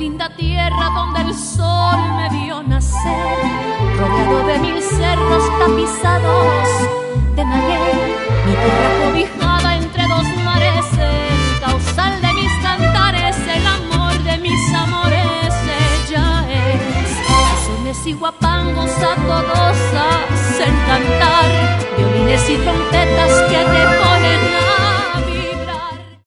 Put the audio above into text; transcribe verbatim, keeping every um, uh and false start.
linda tierra donde el sol me vio nacer, rodeado de mil cerros tapizados de maguey, mi tierra cobijada entre dos mares, el causal de mis cantares, el amor de mis amores, ella es. Sones y guapangos a todos hacen cantar, violines y trompetas que te ponen a